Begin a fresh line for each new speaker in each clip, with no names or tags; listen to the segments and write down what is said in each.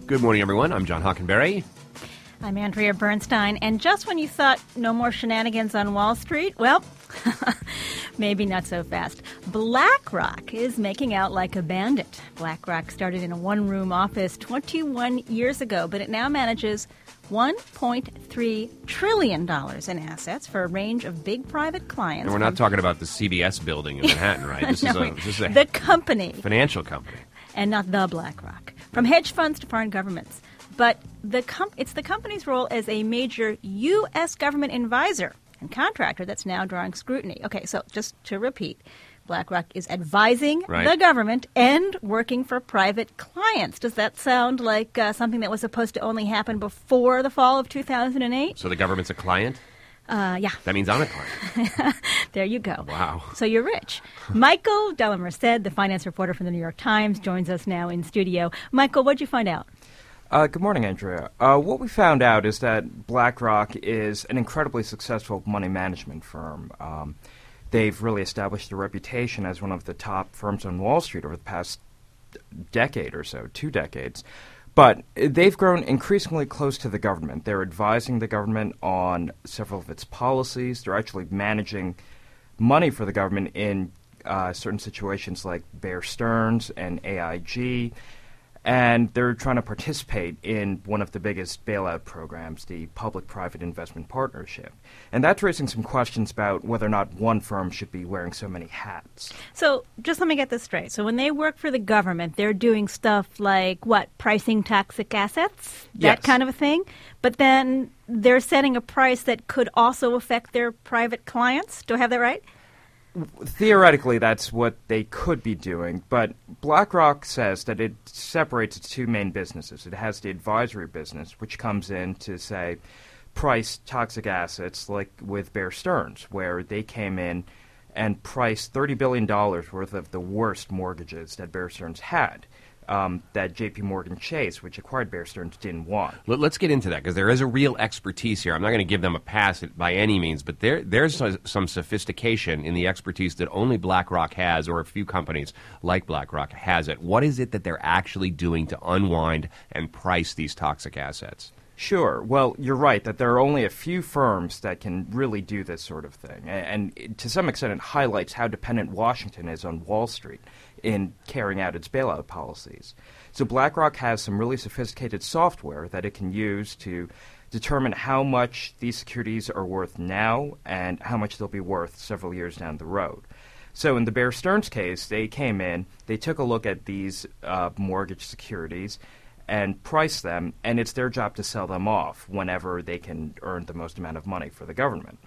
Good morning, everyone. I'm John Hockenberry.
I'm Andrea Bernstein. And just when you thought no more shenanigans on Wall Street, well, maybe not so fast. BlackRock is making out like a bandit. BlackRock started in a one-room office 21 years ago, but it now manages $1.3 trillion in assets for a range of big private clients.
And we're not talking about the CBS building in Manhattan, right? This is a
the company.
Financial company.
And not the BlackRock. From hedge funds to foreign governments. But it's the company's role as a major U.S. government advisor and contractor that's now drawing scrutiny. Okay, so just to repeat, BlackRock is advising the government and working for private clients. Does that sound like something that was supposed to only happen before the fall of 2008?
So the government's a client?
Yeah.
That means I'm a client.
There you go.
Wow.
So you're rich. Michael Delamerced, the finance reporter from the New York Times, joins us now in studio. Michael, what'd you find out?
Good morning, Andrea. What we found out is that BlackRock is an incredibly successful money management firm. They've really established a reputation as one of the top firms on Wall Street over the past decade or so, 2 decades. But they've grown increasingly close to the government. They're advising the government on several of its policies. They're actually managing money for the government in certain situations like Bear Stearns and AIG. And they're trying to participate in one of the biggest bailout programs, the Public-Private Investment Partnership. And that's raising some questions about whether or not one firm should be wearing so many hats.
So just let me get this straight. So when they work for the government, they're doing stuff like, what, pricing toxic assets? That kind of a thing? But then they're setting a price that could also affect their private clients? Do I have that right?
Theoretically, that's what they could be doing, but BlackRock says that it separates its two main businesses. It has the advisory business, which comes in to, say, price toxic assets, like with Bear Stearns, where they came in and priced $30 billion worth of the worst mortgages that Bear Stearns had. That J.P. Morgan Chase, which acquired Bear Stearns, didn't want.
Let's get into that, because there is a real expertise here. I'm not going to give them a pass by any means, but there's some sophistication in the expertise that only BlackRock has, or a few companies like BlackRock has it. What is it that they're actually doing to unwind and price these toxic assets?
Sure. Well, you're right that there are only a few firms that can really do this sort of thing. And to some extent, it highlights how dependent Washington is on Wall Street in carrying out its bailout policies. So BlackRock has some really sophisticated software that it can use to determine how much these securities are worth now and how much they'll be worth several years down the road. So in the Bear Stearns case, they came in, they took a look at these mortgage securities and price them, and it's their job to sell them off whenever they can earn the most amount of money for the government.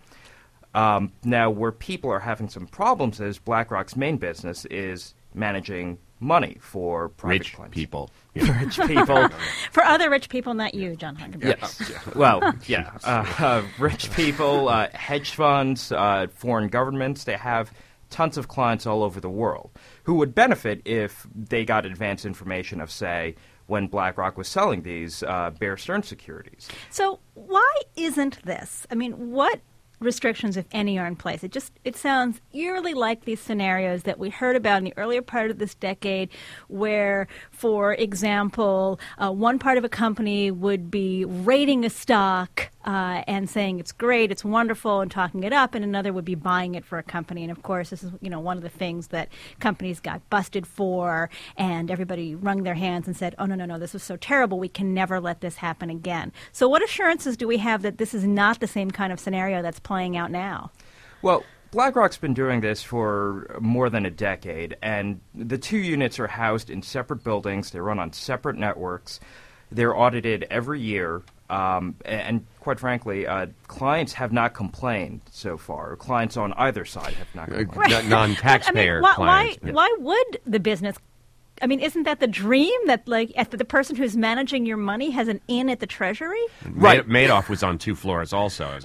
Now, where people are having some problems is BlackRock's main business is managing money for private clients.
People.
Yeah. Rich people.
For other rich people, not you, John Hockenberry.
Yes. Well, yeah. Rich people, hedge funds, foreign governments, they have tons of clients all over the world who would benefit if they got advance information of, say, when BlackRock was selling these Bear Stearns securities.
So why isn't this? I mean, what restrictions, if any, are in place? It sounds eerily like these scenarios that we heard about in the earlier part of this decade where, for example, one part of a company would be rating a stock and saying it's great, it's wonderful, and talking it up, and another would be buying it for a company. And, of course, this is one of the things that companies got busted for, and everybody wrung their hands and said, oh, no, this is so terrible, we can never let this happen again. So what assurances do we have that this is not the same kind of scenario that's playing out now?
Well, BlackRock's been doing this for more than a decade, and the two units are housed in separate buildings. They run on separate networks. They're audited every year. And quite frankly, clients have not complained so far. Clients on either side have not complained.
Non-taxpayer clients.
Why would the business? I mean, isn't that the dream that, like, the person who's managing your money has an in at the Treasury?
Right. Madoff was on 2 floors also. As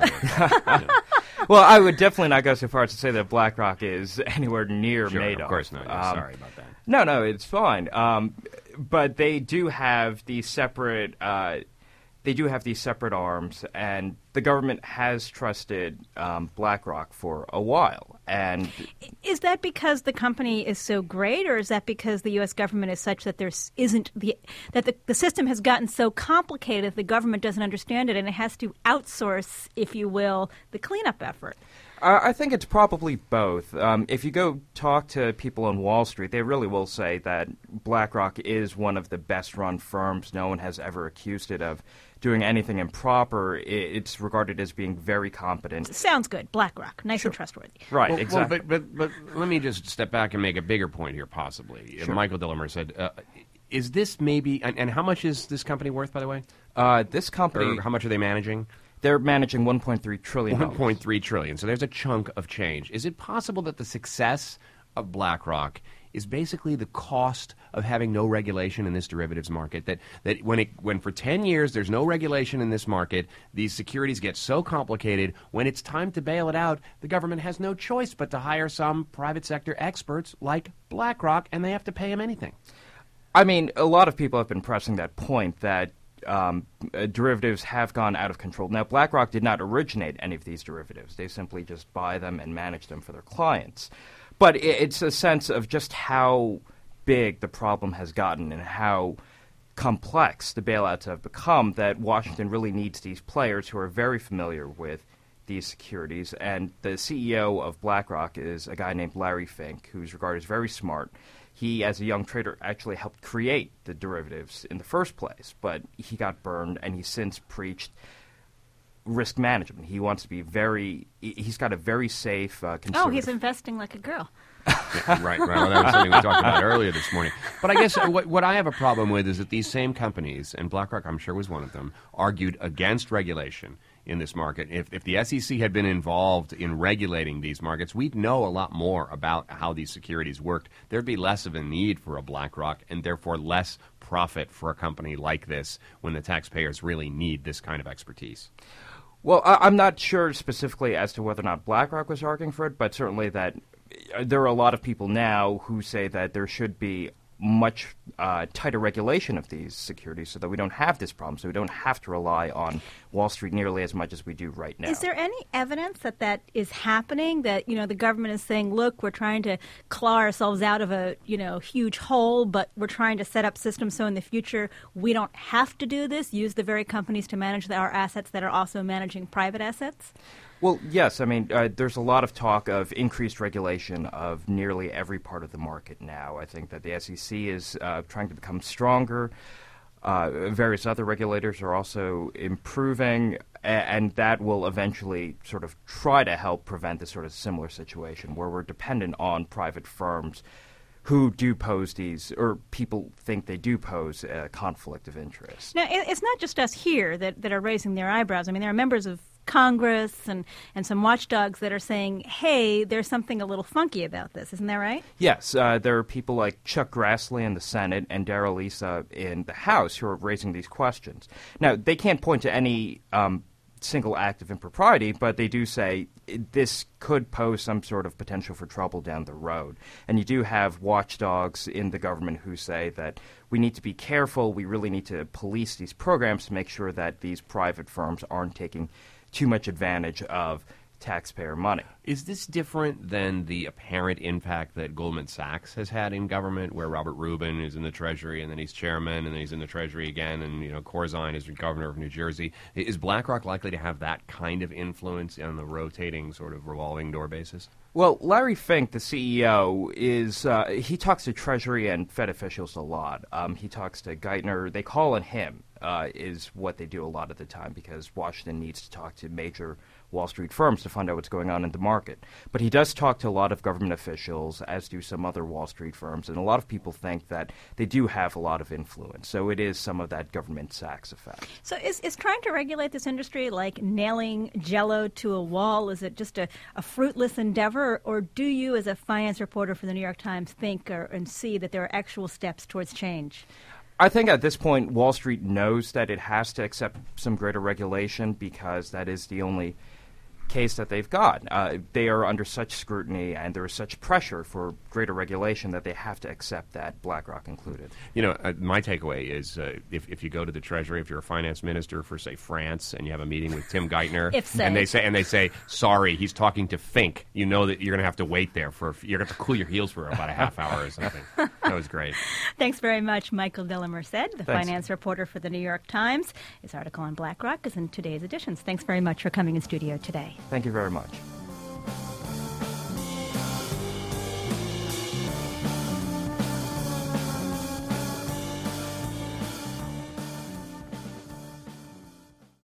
Well, I would definitely not go so far as to say that BlackRock is anywhere near Madoff.
Of course not. Sorry about that.
No, it's fine. But they do have these separate they do have these separate arms, and the government has trusted BlackRock for a while. And
is that because the company is so great, or is that because the U.S. government is such that the system has gotten so complicated that the government doesn't understand it and it has to outsource, if you will, the cleanup effort?
I think it's probably both. If you go talk to people on Wall Street, they really will say that BlackRock is one of the best-run firms. No one has ever accused it of doing anything improper. It's regarded as being very competent.
Sounds good. BlackRock. Nice and trustworthy.
Right,
Well,
exactly.
but let me just step back and make a bigger point here, possibly.
Sure.
Michael Dillemer said, is this maybe, and how much is this company worth, by the way?
This company,
Or how much are they managing?
they're managing $1.3 trillion.
$1.3 trillion. So there's a chunk of change. Is it possible that the success of BlackRock is basically the cost of having no regulation in this derivatives market? That when for 10 years there's no regulation in this market, these securities get so complicated, when it's time to bail it out, the government has no choice but to hire some private sector experts like BlackRock, and they have to pay them anything.
I mean, a lot of people have been pressing that point that derivatives have gone out of control. Now, BlackRock did not originate any of these derivatives. They simply just buy them and manage them for their clients. But it's a sense of just how big the problem has gotten and how complex the bailouts have become that Washington really needs these players who are very familiar with these securities. And the CEO of BlackRock is a guy named Larry Fink, who's regarded as very smart. He, as a young trader, actually helped create the derivatives in the first place, but he got burned, and he's since preached risk management. He wants to be he's got a very safe, conservative...
Oh, he's investing like a girl.
Yeah, right. Well, that was something we talked about earlier this morning. But I guess what I have a problem with is that these same companies, and BlackRock, I'm sure, was one of them, argued against regulation in this market. If the SEC had been involved in regulating these markets, we'd know a lot more about how these securities worked. There'd be less of a need for a BlackRock, and therefore less profit for a company like this when the taxpayers really need this kind of expertise.
Well, I'm not sure specifically as to whether or not BlackRock was arguing for it, but certainly that there are a lot of people now who say that there should be much tighter regulation of these securities so that we don't have this problem, so we don't have to rely on Wall Street nearly as much as we do right now.
Is there any evidence that that is happening, that, the government is saying, look, we're trying to claw ourselves out of a, huge hole, but we're trying to set up systems so in the future we don't have to do this, use the very companies to manage our assets that are also managing private assets?
Well, yes. I mean, there's a lot of talk of increased regulation of nearly every part of the market now. I think that the SEC is trying to become stronger. Various other regulators are also improving, and that will eventually sort of try to help prevent this sort of similar situation where we're dependent on private firms who do pose these, or people think they do pose a conflict of interest.
Now, it's not just us here that are raising their eyebrows. I mean, there are members of Congress and some watchdogs that are saying, hey, there's something a little funky about this. Isn't that right?
Yes. There are people like Chuck Grassley in the Senate and Darrell Issa in the House who are raising these questions. Now, they can't point to any single act of impropriety, but they do say this could pose some sort of potential for trouble down the road. And you do have watchdogs in the government who say that we need to be careful, we really need to police these programs to make sure that these private firms aren't taking too much advantage of taxpayer money.
Is this different than the apparent impact that Goldman Sachs has had in government, where Robert Rubin is in the Treasury and then he's chairman and then he's in the Treasury again, and Corzine is governor of New Jersey? Is BlackRock likely to have that kind of influence on the rotating sort of revolving door basis?
Well, Larry Fink, the CEO, he talks to Treasury and Fed officials a lot. He talks to Geithner. They call on him, is what they do a lot of the time, because Washington needs to talk to major Wall Street firms to find out what's going on in the market. But he does talk to a lot of government officials, as do some other Wall Street firms, and a lot of people think that they do have a lot of influence. So it is some of that government Sachs effect.
So is trying to regulate this industry like nailing Jell-O to a wall? Is it just a fruitless endeavor, or do you, as a finance reporter for the New York Times, think and see that there are actual steps towards change?
I think at this point, Wall Street knows that it has to accept some greater regulation, because that is the only case that they've got. They are under such scrutiny and there is such pressure for greater regulation that they have to accept that, BlackRock included.
My takeaway is if you go to the Treasury, if you're a finance minister for, say, France, and you have a meeting with Tim Geithner, and they say, sorry, he's talking to Fink, you know that you're going to have to wait there you're going to have to cool your heels for about a half hour or something. That was great.
Thanks very much, Michael de la Merced, the finance reporter for the New York Times. His article on BlackRock is in today's editions. Thanks very much for coming in studio today.
Thank you very much.